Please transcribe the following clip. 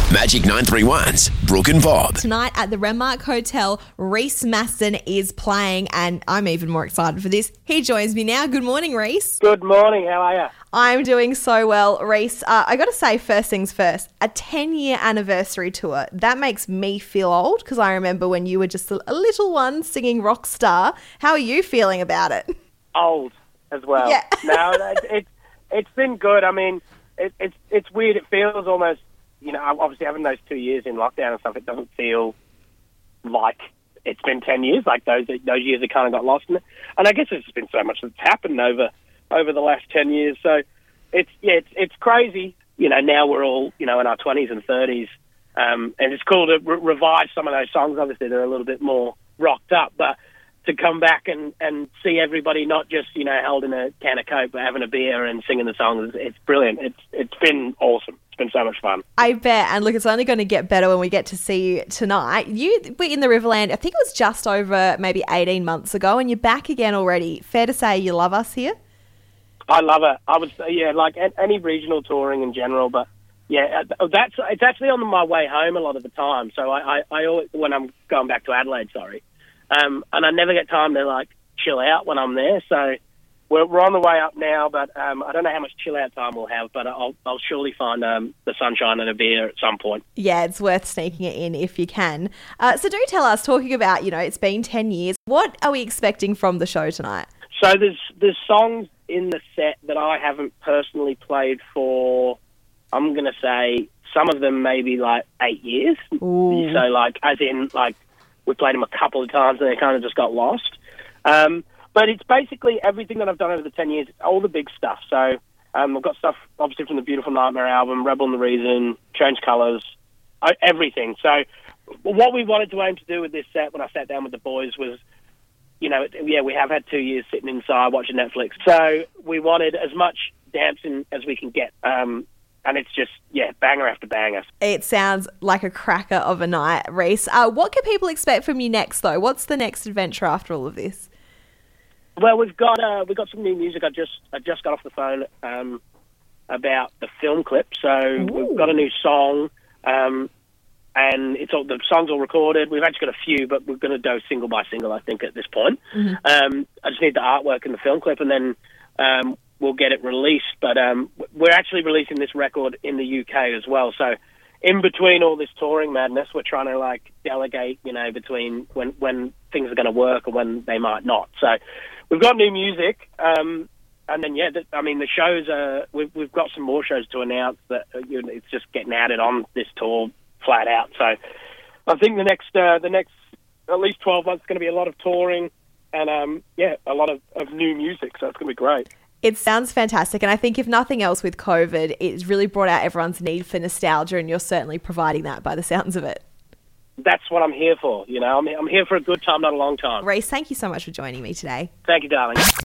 Magic 931's Brooke and Bob. Tonight at the Renmark Hotel, Reese Maston is playing, and I'm even more excited for this. He joins me now. Good morning, Reese. Good morning. How are you? I'm doing so well, Reese. I got to say, first things first, a 10-year anniversary tour. That makes me feel old because I remember when you were just a little one singing Rockstar. How are you feeling about it? Old as well. Yeah. No, it's been good. I mean, it's weird. It feels almost, obviously having those 2 years in lockdown and stuff, it doesn't feel like it's been 10 years. Like those years that kind of got lost in it. And I guess there's just been so much that's happened over the last 10 years. So it's crazy. Now we're all, in our 20s and 30s. And it's cool to revive some of those songs. Obviously, they're a little bit more rocked up, but to come back and see everybody not just, holding a can of Coke, but having a beer and singing the songs, it's brilliant. It's been awesome. It's been so much fun. I bet. And look, it's only going to get better when we get to see you tonight. You were in the Riverland, I think it was just over maybe 18 months ago, and you're back again already. Fair to say you love us here? I love it. I would say, like any regional touring in general, but yeah, it's actually on my way home a lot of the time. So I always, when I'm going back to Adelaide, and I never get time to chill out when I'm there. So we're on the way up now, but I don't know how much chill out time we'll have, but I'll surely find the sunshine and a beer at some point. Yeah, it's worth sneaking it in if you can. So do tell us, talking about, it's been 10 years, what are we expecting from the show tonight? So there's songs in the set that I haven't personally played for, I'm going to say, some of them maybe 8 years. Ooh. So as in we played them a couple of times and they kind of just got lost. But it's basically everything that I've done over the 10 years, all the big stuff. So I've got stuff obviously from the Beautiful Nightmare album, Rebel and the Reason, Change Colours, everything. So what we wanted to aim to do with this set when I sat down with the boys was, we have had 2 years sitting inside watching Netflix. So we wanted as much dancing as we can get. And it's just, banger after banger. It sounds like a cracker of a night, Reese. What can people expect from you next, though? What's the next adventure after all of this? Well, we've got some new music. I just got off the phone about the film clip. So Ooh. We've got a new song, and the song's all recorded. We've actually got a few, but we're going to go single by single, I think, at this point. Mm-hmm. I just need the artwork and the film clip, and then we'll get it released. But we're actually releasing this record in the UK as well. So in between all this touring madness, we're trying to delegate, between when things are going to work and when they might not. So we've got new music, and then the shows are. We've got some more shows to announce that it's just getting added on this tour flat out. So I think the next at least 12 months is going to be a lot of touring and a lot of new music. So it's going to be great. It sounds fantastic, and I think if nothing else with COVID, it's really brought out everyone's need for nostalgia, and you're certainly providing that by the sounds of it. That's what I'm here for, I'm here for a good time, not a long time. Reese, thank you so much for joining me today. Thank you, darling.